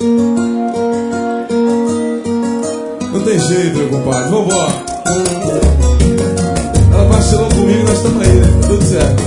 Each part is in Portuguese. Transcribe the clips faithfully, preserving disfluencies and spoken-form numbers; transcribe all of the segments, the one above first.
Não tem jeito, meu compadre, vambora. Ela vacilou comigo, nós estamos aí, né? Tudo certo.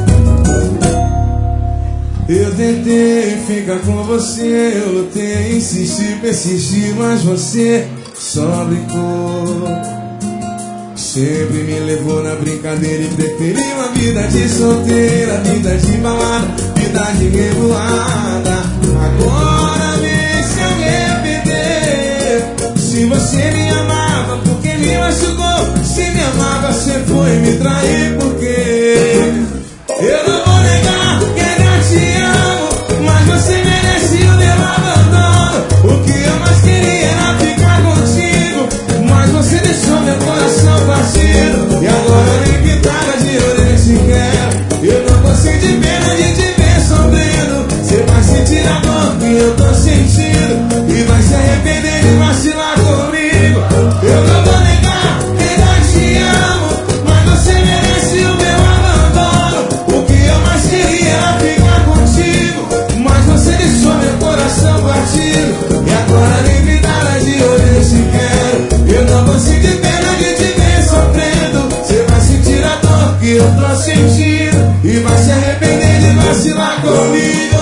Eu tentei ficar com você, eu lutei, insisti, persisti, mas você só brincou. Sempre me levou na brincadeira e preferiu a vida de solteira, vida de balada, vida de revoada. Agora vem se arrepender. Se você me amava, porque me machucou? Se me amava, você foi me trair, porque eu não vou negar que ainda te amo, mas você merece o meu abandono. O que eu mais queria era ficar contigo, mas você deixou meu coração partido. E agora nem pintada de orelha sequer. Eu não consigo de pena de te ver sofrendo. Você vai sentir a dor que eu tô sentindo e vai se arrepender de vacilar comigo. Eu não vou negar que ainda te amo, mas você merece o meu abandono. O que eu mais queria era ficar contigo, mas você deixou meu coração partido. E agora nem pintada de orelha sequer. Eu não consigo de pena de te ver sofrendo. Você vai sentir a dor que eu tô sentindo e vai se arrepender de vacilar comigo.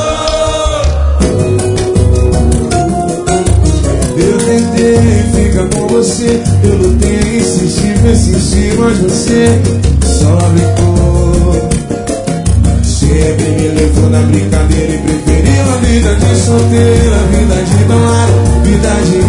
Eu tentei ficar com você, eu lutei, insisti, persisti, mas você só brincou. Sempre me levou na brincadeira e preferiu a vida de solteira, vida de balada, vida de